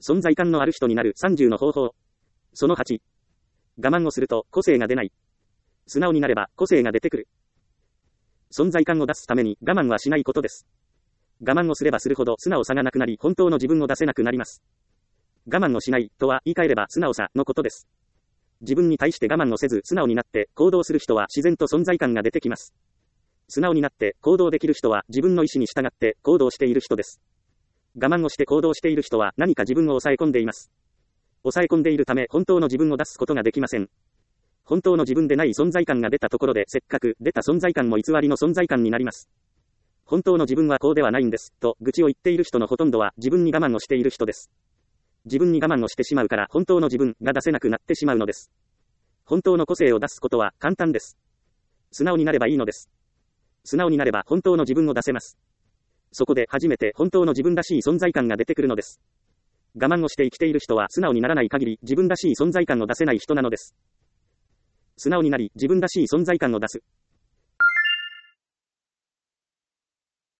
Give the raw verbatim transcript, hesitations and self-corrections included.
存在感のある人になるさんじゅうの方法。そのはち。我慢をすると個性が出ない。素直になれば個性が出てくる。存在感を出すために我慢はしないことです。我慢をすればするほど素直さがなくなり、本当の自分を出せなくなります。我慢をしないとは言い換えれば素直さのことです。自分に対して我慢をせず素直になって行動する人は自然と存在感が出てきます。素直になって行動できる人は自分の意思に従って行動している人です。我慢をして行動している人は何か自分を抑え込んでいます。抑え込んでいるため本当の自分を出すことができません。本当の自分でない存在感が出たところでせっかく出た存在感も偽りの存在感になります。本当の自分はこうではないんです、と愚痴を言っている人のほとんどは自分に我慢をしている人です。自分に我慢をしてしまうから本当の自分が出せなくなってしまうのです。本当の個性を出すことは簡単です。素直になればいいのです。素直になれば本当の自分を出せます。そこで初めて本当の自分らしい存在感が出てくるのです。我慢をして生きている人は素直にならない限り自分らしい存在感を出せない人なのです。素直になり自分らしい存在感を出す。